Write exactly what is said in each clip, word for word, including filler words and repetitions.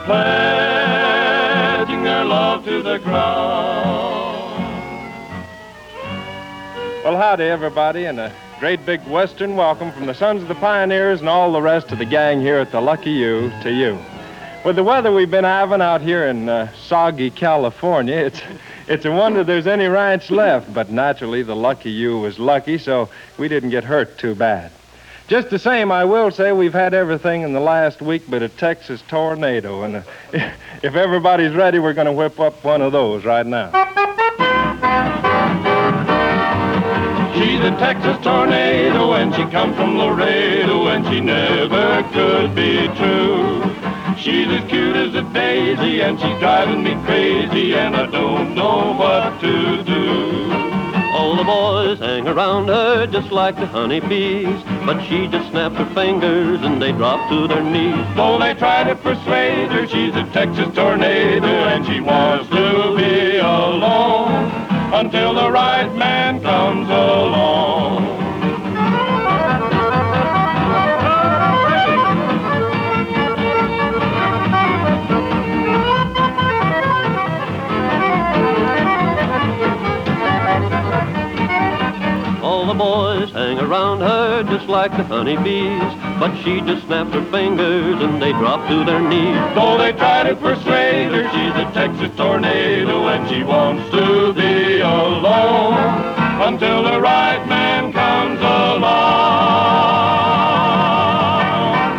pledging their love to the ground. Well, howdy, everybody, and a great big Western welcome from the Sons of the Pioneers and all the rest of the gang here at the Lucky U to you. With the weather we've been having out here in uh, soggy California, it's it's a wonder there's any ranch left. But naturally, the Lucky U was lucky, so we didn't get hurt too bad. Just the same, I will say we've had everything in the last week but a Texas tornado, and uh, if everybody's ready, we're going to whip up one of those right now. She's a Texas tornado, and she comes from Laredo, and she never could be true. She's as cute as a daisy, and she's driving me crazy, and I don't know what to do. All the boys hang around her just like the honeybees, but she just snaps her fingers and they drop to their knees. Though they try to persuade her, she's a Texas tornado, and she wants to be alone until the right man comes along. All the boys hang around her just like the honeybees, but she just snaps her fingers and they drop to their knees. Though they try to persuade her, she's a Texas tornado, and she wants to be alone until the right man comes along.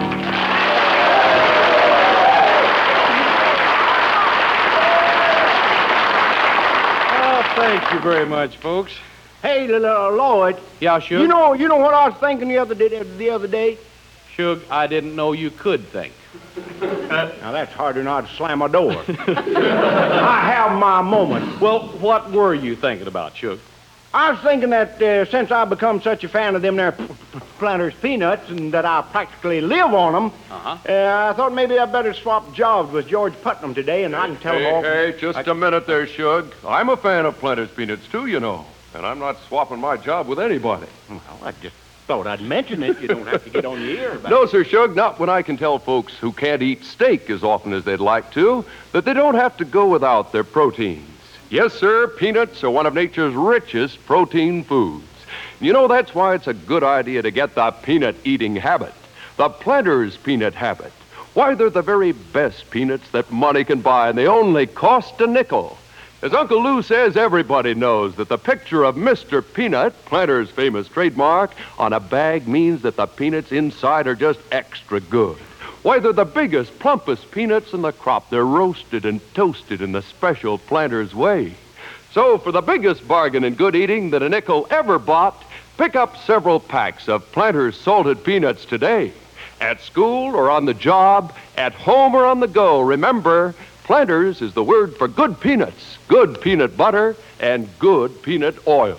Oh, thank you very much, folks. Hey, little Lloyd. Yeah, Shug? You know, you know what I was thinking the other day? The other day. Shug, I didn't know you could think. Now that's harder than I'd slam a door. I have my moments. Well, what were you thinking about, Shug? I was thinking that uh, since I've become such a fan of them there p- p- Planters peanuts, and that I practically live on them, Uh-huh. uh, I thought maybe I better swap jobs with George Putnam today, and I can tell Hey, him all. hey, just I- a minute there, Shug. I'm a fan of Planters peanuts, too, you know. And I'm not swapping my job with anybody. Well, I just thought I'd mention it. You don't have to get on your ear about No, it. sir, Shug, not when I can tell folks who can't eat steak as often as they'd like to that they don't have to go without their proteins. Yes, sir, peanuts are one of nature's richest protein foods. You know, that's why it's a good idea to get the peanut eating habit, the Planters peanut habit. Why, they're the very best peanuts that money can buy, and they only cost a nickel. As Uncle Lou says, everybody knows that the picture of Mister Peanut, Planters' famous trademark, on a bag means that the peanuts inside are just extra good. Why, they're the biggest, plumpest peanuts in the crop. They're roasted and toasted in the special Planters way. So, for the biggest bargain in good eating that a nickel ever bought, pick up several packs of Planters salted peanuts today. At school or on the job, at home or on the go, remember, Planters is the word for good peanuts, good peanut butter, and good peanut oil.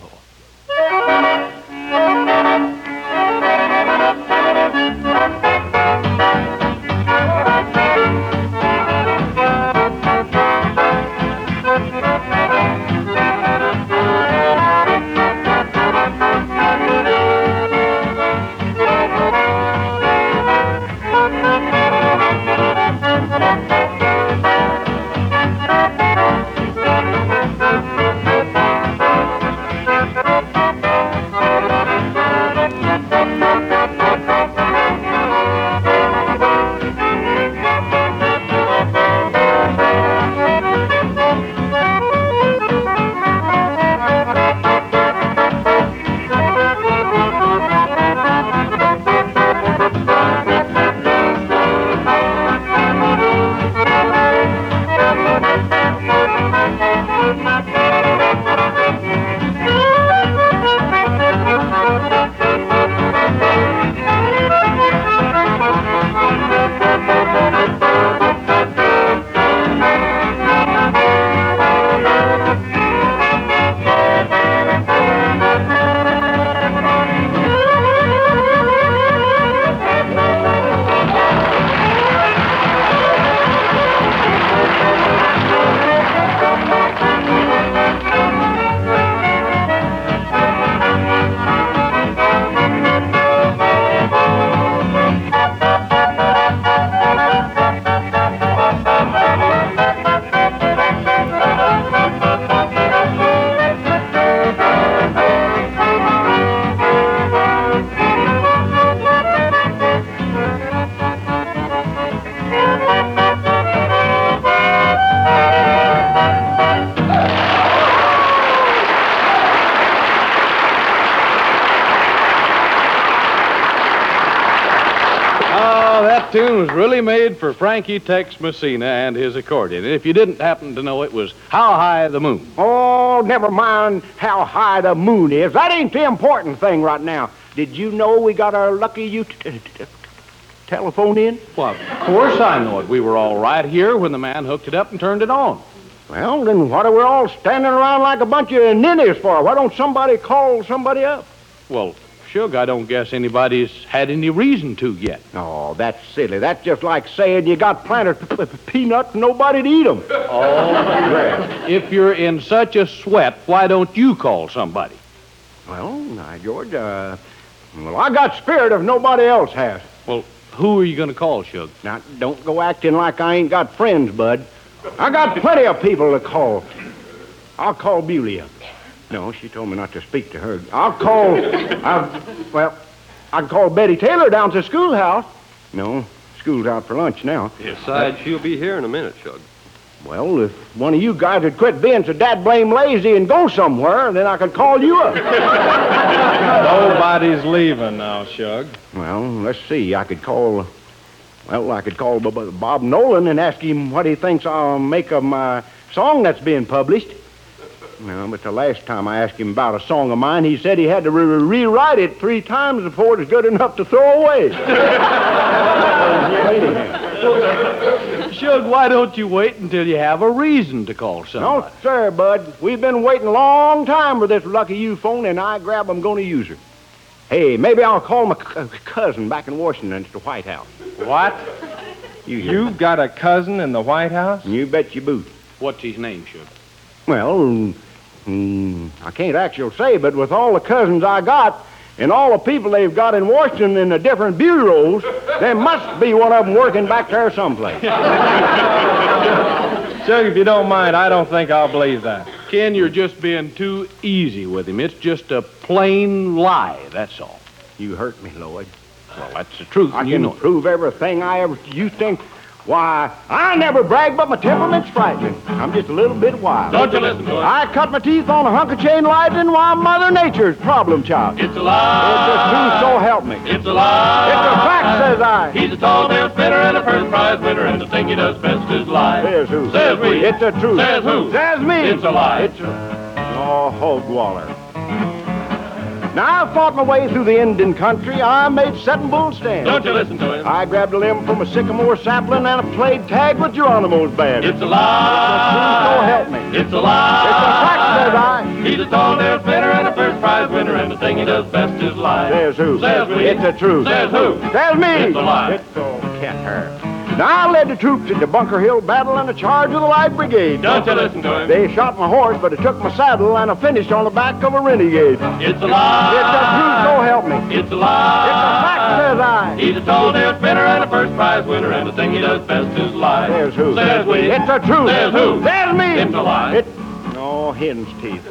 That tune was really made for Frankie Tex Messina and his accordion. And if you didn't happen to know, it was How High the Moon. Oh, never mind how high the moon is. That ain't the important thing right now. Did you know we got our lucky you t- t- t- telephone in? Well, of course I know it. We were all right here when the man hooked it up and turned it on. Well, then what are we all standing around like a bunch of ninnies for? Why don't somebody call somebody up? Well, Shug, I don't guess anybody's had any reason to yet. Oh, that's silly. That's just like saying you got planted p- p- peanuts and nobody to eat them. Oh, if you're in such a sweat, why don't you call somebody? Well, now, George, uh, well, I got spirit if nobody else has. Well, who are you going to call, Shug? Now, don't go acting like I ain't got friends, Bud. I got plenty of people to call. I'll call Bewley up. No, she told me not to speak to her. I'll call, I'll, well, I can call Betty Taylor down to the schoolhouse. No, school's out for lunch now. Besides, she'll be here in a minute, Shug. Well, if one of you guys would quit being so dad-blame lazy and go somewhere, then I could call you up. Nobody's leaving now, Shug. Well, let's see. I could call, well, I could call B- B- Bob Nolan and ask him what he thinks I'll make of my song that's being published. Well, but the last time I asked him about a song of mine, he said he had to re- rewrite it three times before it was good enough to throw away. Shug, why don't you wait until you have a reason to call somebody? No, sir, Bud. We've been waiting a long time for this lucky you phone, and I grab I'm going to use her. Hey, maybe I'll call my c- cousin back in Washington at the White House. What? You hear You've got a cousin in the White House? me? You bet you boot. What's his name, Shug? Well, mm, I can't actually say, but with all the cousins I got and all the people they've got in Washington in the different bureaus, there must be one of them working back there someplace. Shug, if you don't mind, I don't think I'll believe that. Ken, you're just being too easy with him. It's just a plain lie, that's all. You hurt me, Lloyd. Well, that's the truth, I and can you know it. prove everything I ever... You think... Why, I never brag, but my temperament's frightening. I'm just a little bit wild. Don't you listen to him. I cut my teeth on a hunk of chain lightning while Mother Nature's problem child. It's a lie. It's the truth, so help me. It's a lie. It's a fact, says I. He's a tall tale spinner and a first prize winner, and the thing he does best is lie. Says who? Says we. It's the truth. Says who? Says me. It's a lie. It's a... Oh, hogwaller. Now, I fought my way through the Indian country. I made Setting Bull stand. Don't you listen to him. I grabbed a limb from a sycamore sapling and I played tag with Geronimo's band. It's a lie. So help me. It's a lie. It's a fact, says I. He's a tall tale spinner and a first prize winner, and the thing he does best is lie. Says who? Says we. It's the truth. Says who? Says me. It's a lie. It's all cat hair. Now, I led the troops into Bunker Hill battle and a charge of the Light Brigade. Don't you listen to him. They shot my horse, but they took my saddle and I finished on the back of a renegade. It's a lie. It's the truth, so help me. It's a lie. It's a fact, says I. He's a tall tale spinner and a first prize winner, and the thing he does best is lie. Says who? Says we. It's the truth. Says who? Says me. It's a lie. It... Oh, hen's teeth.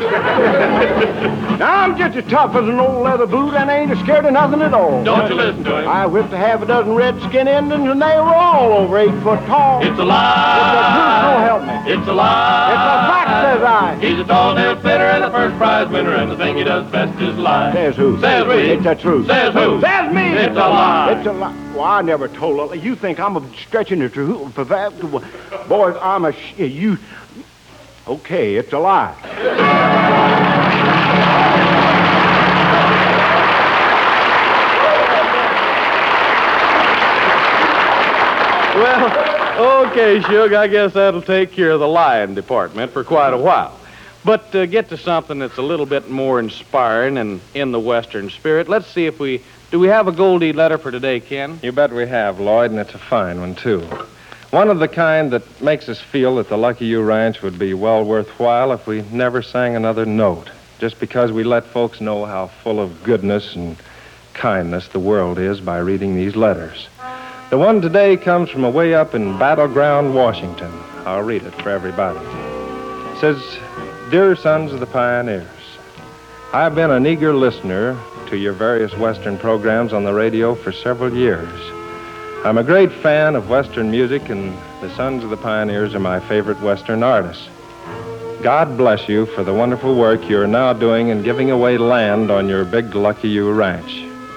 Now, I'm just as tough as an old leather boot and ain't scared of nothing at all. Don't you listen to him. I whipped a half a dozen redskin Indians and they were all over eight foot tall. It's a lie. It's the truth, so help me. It's a lie. It's a fact, says I. He's a tall tale spinner and a first prize winner, and the thing he does best is lie. Says who? Says we. It's the truth. Says who? Says me. It's a lie. It's a lie. Well, I never told a lie. You think I'm a stretching the truth for that? Boys, I'm a sh- you. Okay, it's a lie. Well, okay, Shug, I guess that'll take care of the lying department for quite a while. But uh, get to something that's a little bit more inspiring and in the Western spirit. Let's see if we... Do we have a Goldie letter for today, Ken? You bet we have, Lloyd, and it's a fine one, too. One of the kind that makes us feel that the Lucky You Ranch would be well worthwhile if we never sang another note, just because we let folks know how full of goodness and kindness the world is by reading these letters. The one today comes from away up in Battleground, Washington. I'll read it for everybody. It says, Dear Sons of the Pioneers, I've been an eager listener to your various Western programs on the radio for several years. I'm a great fan of Western music, and the Sons of the Pioneers are my favorite Western artists. God bless you for the wonderful work you're now doing in giving away land on your big Lucky You Ranch.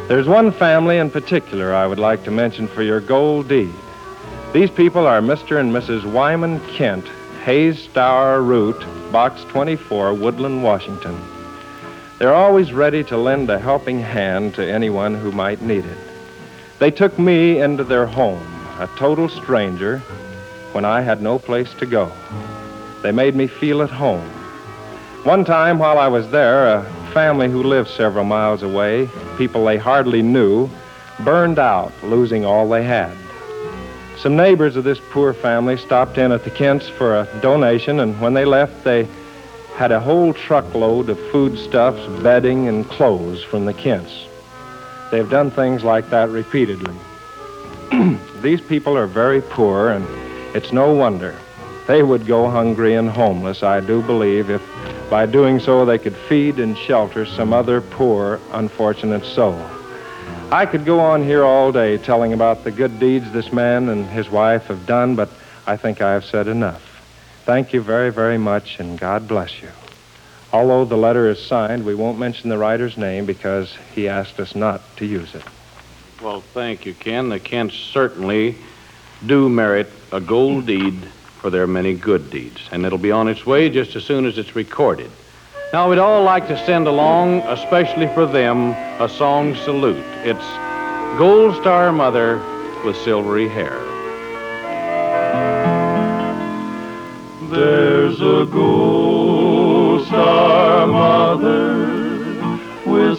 There's one family in particular I would like to mention for your gold deed. These people are Mister and Missus Wyman Kent, Hayes Stour Root, Box twenty-four, Woodland, Washington. They're always ready to lend a helping hand to anyone who might need it. They took me into their home, a total stranger, when I had no place to go. They made me feel at home. One time while I was there, a family who lived several miles away, people they hardly knew, burned out, losing all they had. Some neighbors of this poor family stopped in at the Kents for a donation, and when they left, they had a whole truckload of foodstuffs, bedding, and clothes from the Kents. They've done things like that repeatedly. These people are very poor, and it's no wonder. They would go hungry and homeless, I do believe, if by doing so they could feed and shelter some other poor, unfortunate soul. I could go on here all day telling about the good deeds this man and his wife have done, but I think I have said enough. Thank you very, very much, and God bless you. Although the letter is signed, we won't mention the writer's name because he asked us not to use it. Well, thank you, Ken. The Kents certainly do merit a gold deed for their many good deeds, and it'll be on its way just as soon as it's recorded. Now, we'd all like to send along, especially for them, a song salute. It's Gold Star Mother with Silvery Hair. There's a gold star mother with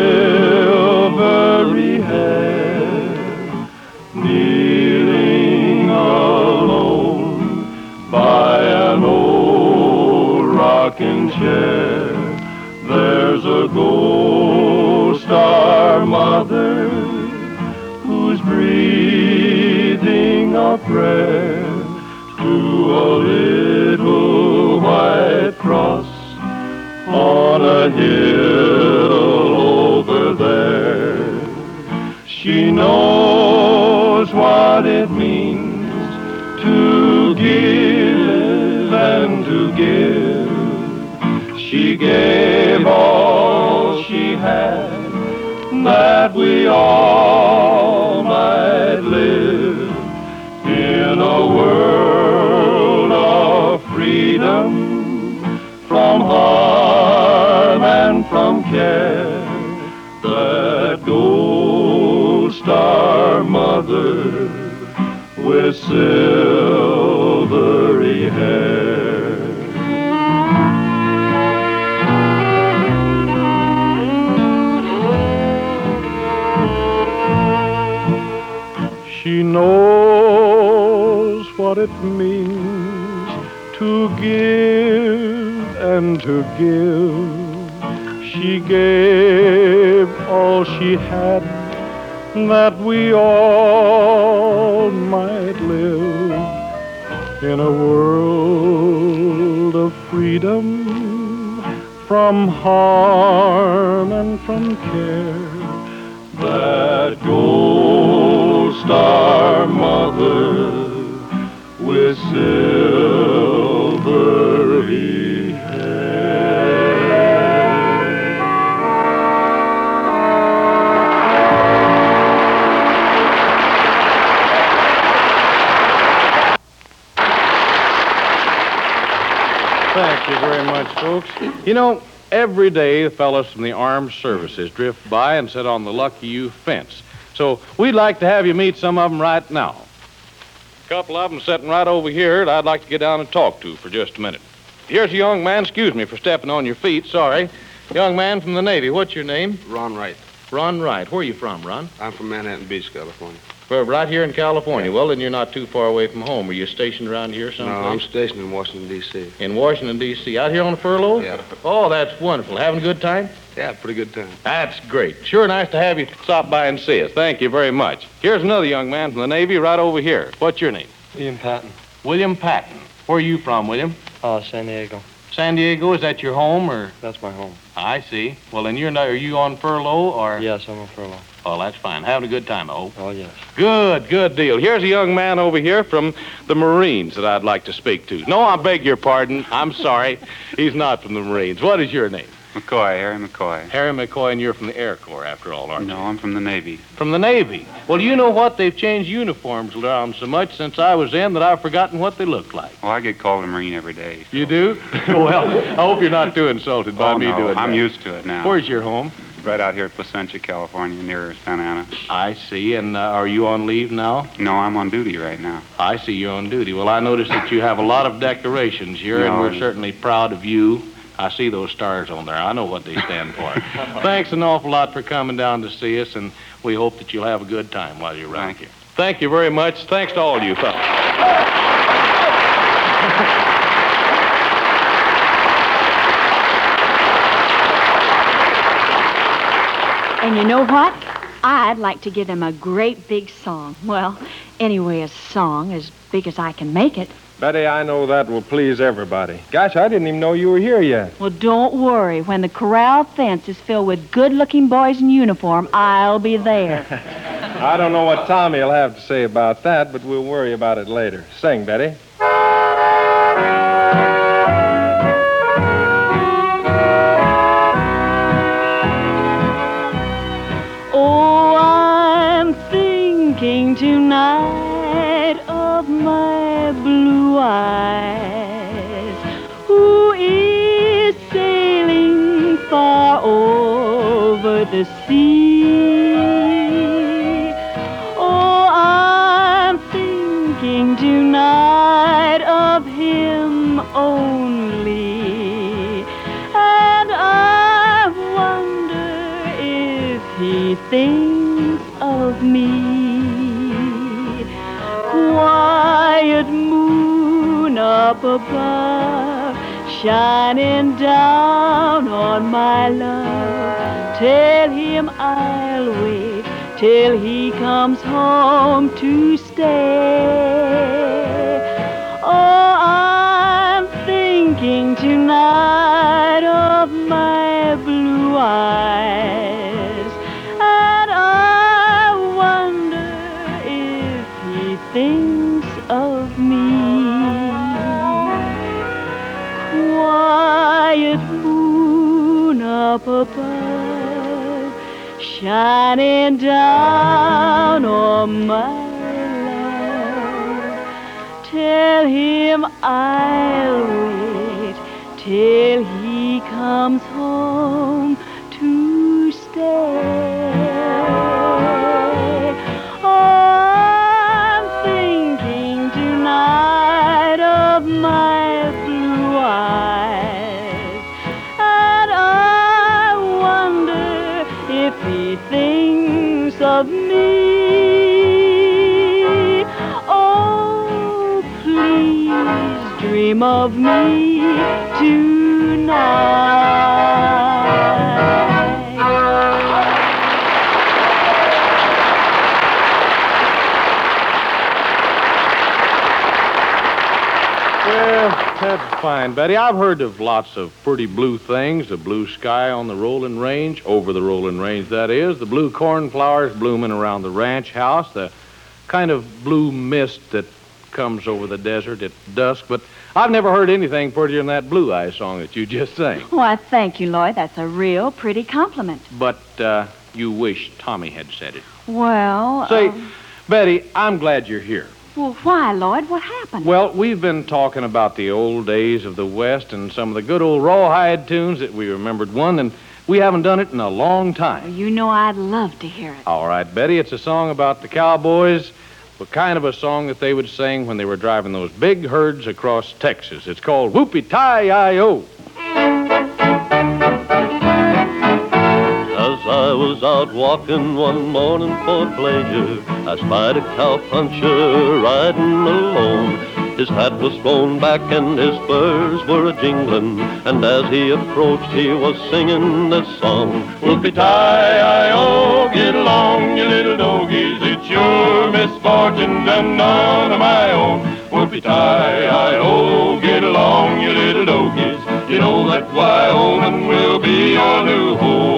silvery hair, kneeling alone by an old rocking chair. There's a gold star mother who's breathing a prayer to a little white cross on a hill over there. She knows what it means to give and to give. She gave all she had that we all might live in a world of freedom from harm and from care. That gold star mother with silvery hair. She knows what it means to give and to give. She gave all she had that we all might live in a world of freedom from harm and from care. That gold star mother with silvery hair. Thank you very much, folks. You know, every day the fellows from the armed services drift by and sit on the Lucky You fence. So we'd like to have you meet some of them right now. A couple of them sitting right over here that I'd like to get down and talk to for just a minute. Here's a young man. Excuse me for stepping on your feet. Sorry. Young man from the Navy. What's your name? Ron Wright. Ron Wright. Where are you from, Ron? I'm from Manhattan Beach, California. Well, right here in California. Well, then you're not too far away from home. Are you stationed around here someplace? No, I'm stationed in Washington, D C In Washington, D C Out here on a furlough? Yeah. Oh, that's wonderful. Having a good time? Yeah, pretty good time. That's great. Sure nice to have you stop by and see us. Thank you very much. Here's another young man from the Navy right over here. What's your name? William Patton. William Patton. Where are you from, William? Uh, San Diego. San Diego. Is that your home, or? That's my home. I see. Well, then you're not, are you on furlough, or? Yes, I'm on furlough. Oh, that's fine. Having a good time, I hope. Oh, yes. Good, good deal. Here's a young man over here from the Marines that I'd like to speak to. No, I beg your pardon. I'm sorry. He's not from the Marines. What is your name? McCoy, Harry McCoy. Harry McCoy, and you're from the Air Corps, after all, aren't you? No, I'm from the Navy. From the Navy. Well, you know what? They've changed uniforms around so much since I was in that I've forgotten what they look like. Well, I get called a Marine every day. So. You do? Well, I hope you're not too insulted by oh, me no, doing that. I'm used to it now. Where's your home? Right out here at Placentia, California, near Santa Ana. I see. And uh, are you on leave now? No, I'm on duty right now. I see you're on duty. Well, I noticed that you have a lot of decorations here, No, and we're I- certainly proud of you. I see those stars on there. I know what they stand for. Thanks an awful lot for coming down to see us, and we hope that you'll have a good time while you're around Thank here. Thank you very much. Thanks to all you fellas. And you know what? I'd like to give them a great big song. Well, anyway, a song as big as I can make it. Betty, I know that will please everybody. Gosh, I didn't even know you were here yet. Well, don't worry. When the corral fence is filled with good-looking boys in uniform, I'll be there. I don't know what Tommy will have to say about that, but we'll worry about it later. Sing, Betty. Oh, I'm thinking tonight of my blue eyes, who is sailing far over the sea. Oh, I'm thinking tonight of him only, and I wonder if he thinks of me. Quiet moon up above, shining down on my love. Tell him I'll wait till he comes home to stay. Oh, I'm thinking tonight of my blue eyes, and I wonder if he thinks of me. Quiet moon up above, shining down on my love. Tell him I'll wait till he comes home to stay. Oh, I'm thinking tonight of my blue eyes, and I wonder if he thinks of me. Oh, please dream of me tonight. Well, that's fine, Betty. I've heard of lots of pretty blue things. The blue sky on the rolling range, over the rolling range, that is. The blue cornflowers blooming around the ranch house. The kind of blue mist that comes over the desert at dusk. But I've never heard anything prettier than that Blue Eye song that you just sang. Why, thank you, Lloyd. That's a real pretty compliment. But uh, you wish Tommy had said it. Well, Say, um, Betty, I'm glad you're here. well, why, Lloyd? What happened? Well, we've been talking about the old days of the West and some of the good old rawhide tunes that we remembered one, and we haven't done it in a long time. You know I'd love to hear it. All right, Betty, it's a song about the cowboys, but kind of a song that they would sing when they were driving those big herds across Texas. It's called Whoopie-Tie-I-O. As I was out walking one morning for pleasure, I spied a cowpuncher riding alone. His hat was thrown back and his spurs were a-jingling, and as he approached he was singing this song. Whoopie-tie-I-O, get along, you little doggies. It's your misfortune and none of my own. Whoopie-tie-I-O, get along, you little doggies. You know that Wyoming will be your new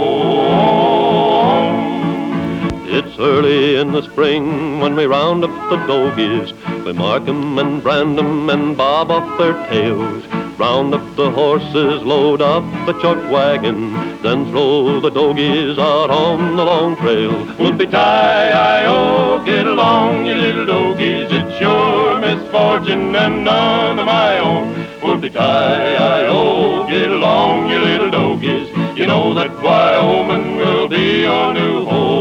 home. It's early in the spring when we round up the dogies. We mark 'em and brand 'em and bob off their tails. Round up the horses, load up the chuck wagon, then throw the dogies out on the long trail. Whoopie-tie-I-O, get along, you little dogies. It's your misfortune and none of my own. Whoopie-tie-I-O, get along, you little dogies. You know that Wyoming will be your new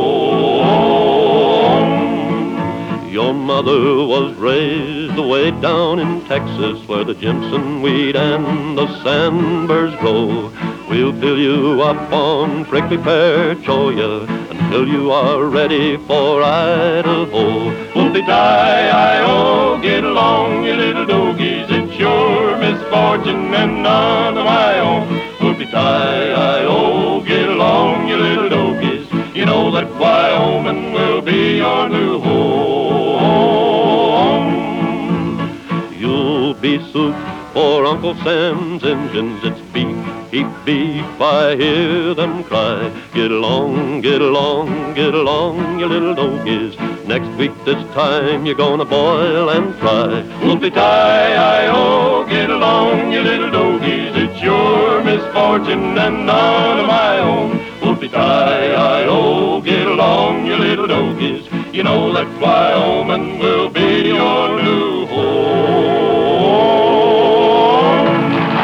home. Your mother was raised away down in Texas, where the Jimson weed and the sandburrs grow. We'll fill you up on prickly pear cholla until you are ready for Idaho. Whoopie-tie-I-O, get along, you little dogies. It's your misfortune and none of my own. Whoopie-tie-I-O, get along, you little dogies. You know that Wyoming will be your new home. You'll be soup for Uncle Sam's engines. It's beef, heap beef, I hear them cry. Get along, get along, get along, you little dogies. Next week this time you're gonna boil and fry. Whoopie-tie-I-O, get along, you little dogies. It's your misfortune and none of my own. Whoopie-tie-I-O, get along, you little dogies. You know that Wyoming will be your new home.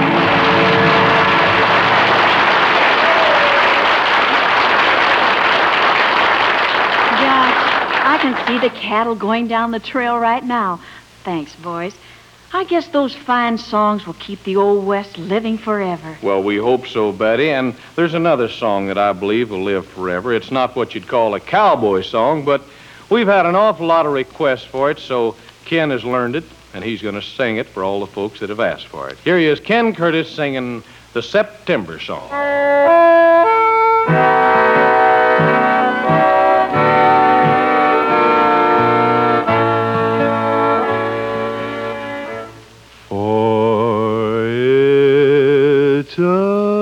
Gosh, I can see the cattle going down the trail right now. Thanks, boys. I guess those fine songs will keep the Old West living forever. Well, we hope so, Betty. And there's another song that I believe will live forever. It's not what you'd call a cowboy song, but we've had an awful lot of requests for it, so Ken has learned it, and he's going to sing it for all the folks that have asked for it. Here he is, Ken Curtis, singing the September Song. For it's a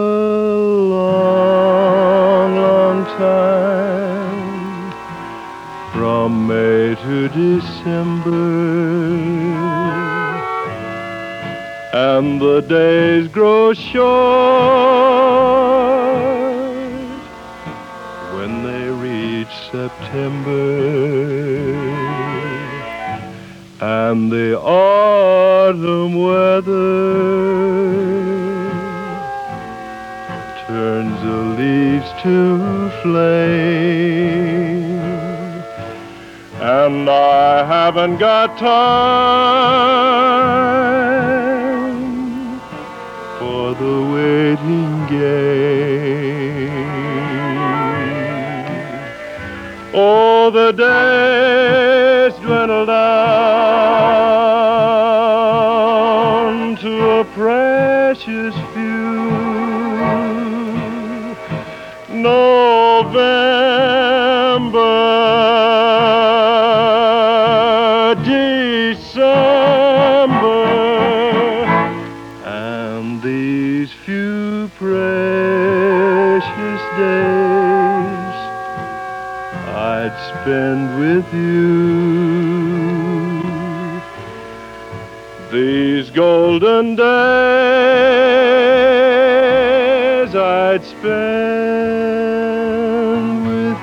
long, long time from May to December, and the days grow short when they reach September. And the autumn weather turns the leaves to flame, and I haven't got time for the waiting game. Oh, the days dwindle down to a precious few. November, December, and these few precious days I'd spend with you. These golden days I'd spend with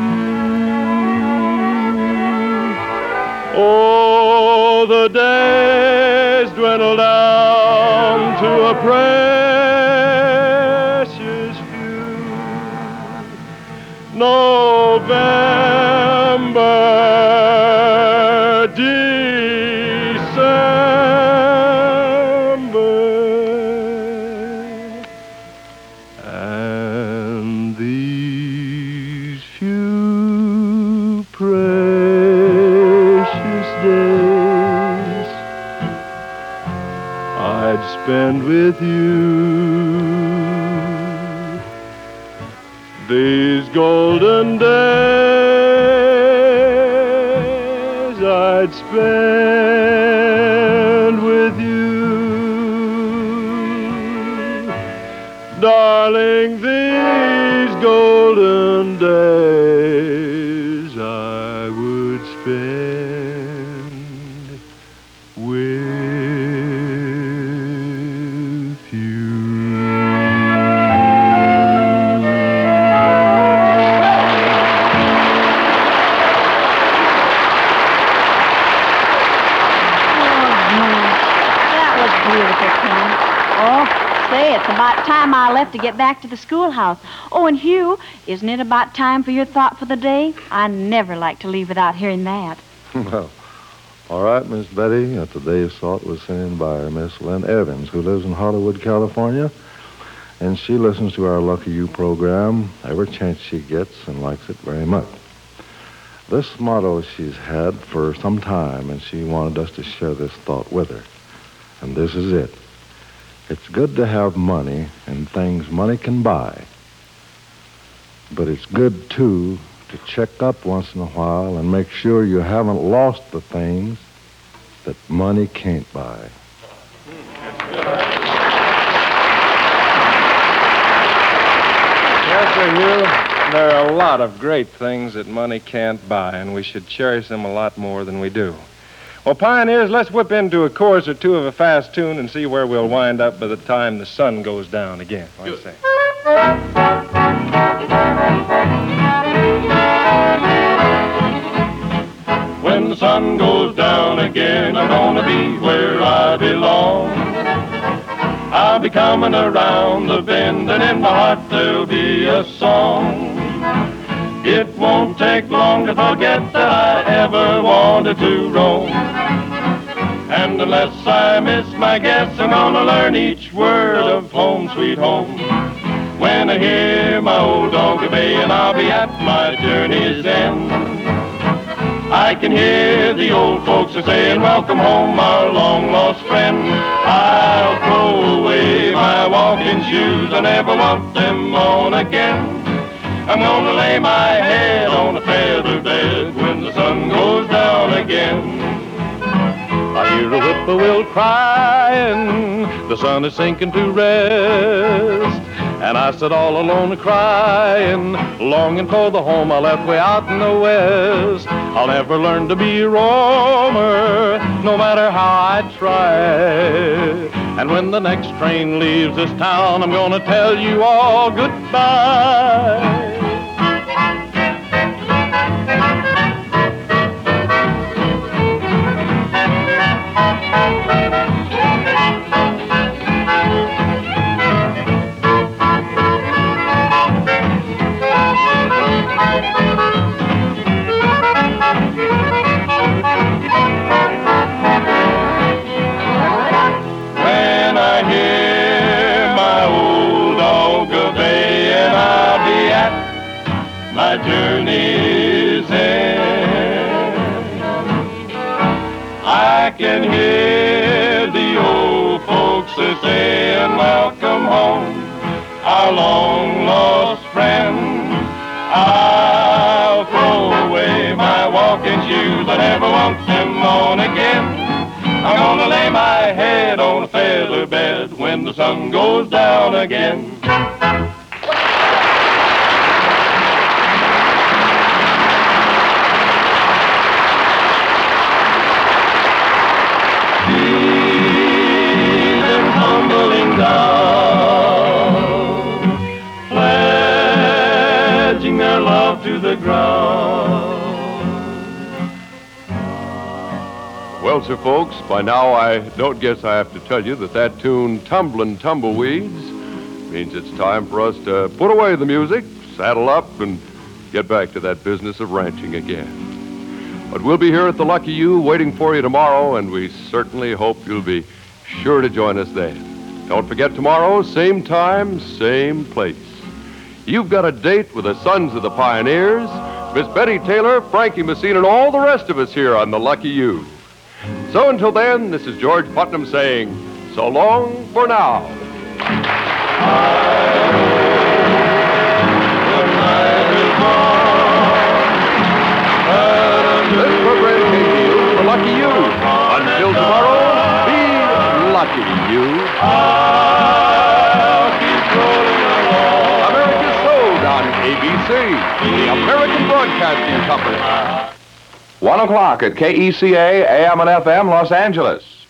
you. Oh, the days dwindle down to a precious few. November, December, and these few precious days I'd spend with you. These golden days I'd spend with you. Darling, these golden days I would spend with you. beautiful, Ken. Oh, say, it's about time I left to get back to the schoolhouse. Oh, and Hugh, isn't it about time for your thought for the day? I never like to leave without hearing that. Well, all right, Miss Betty. Uh, today's thought was sent in by Miss Lynn Evans, who lives in Hollywood, California. And she listens to our Lucky You program every chance she gets and likes it very much. This motto she's had for some time, and she wanted us to share this thought with her. And this is it. It's good to have money and things money can buy. But it's good, too, to check up once in a while and make sure you haven't lost the things that money can't buy. Yes, sir, Hugh. There are a lot of great things that money can't buy, and we should cherish them a lot more than we do. Well, pioneers, let's whip into a chorus or two of a fast tune and see where we'll wind up by the time the sun goes down again. What do you say? When the sun goes down again, I'm gonna be where I belong. I'll be coming around the bend, and in my heart there'll be a song. It won't take long to forget that I ever wanted to roam. And unless I miss my guess, I'm gonna learn each word of Home Sweet Home. When I hear my old donkey bay, and I'll be at my journey's end. I can hear the old folks are saying, welcome home, our long-lost friend. I'll throw away my walking shoes, I never want them on again. I'm gonna lay my head on a feather bed when the sun goes down again. I hear a whippoorwill crying, the sun is sinking to rest. And I sit all alone a-crying, longing for the home I left way out in the west. I'll never learn to be a roamer, no matter how I try. And when the next train leaves this town, I'm gonna tell you all goodbye. My journey's end. I can hear the old folks a saying, welcome home, our long-lost friend. I'll throw away my walking shoes, I never want them on again. I'm gonna lay my head on a feather bed when the sun goes down again. Their love to the ground. Well, sir, folks, by now I don't guess I have to tell you that that tune, Tumblin' Tumbleweeds, means it's time for us to put away the music, saddle up, and get back to that business of ranching again. But we'll be here at the Lucky You waiting for you tomorrow, and we certainly hope you'll be sure to join us then. Don't forget tomorrow, same time, same place. You've got a date with the Sons of the Pioneers, Miss Betty Taylor, Frankie Messina, and all the rest of us here on the Lucky You. So until then, this is George Putnam saying, so long for now. This program came to you for Lucky You. Until tomorrow, be lucky, you. A B C, the American Broadcasting Company. One o'clock at K E C A, A M and F M, Los Angeles.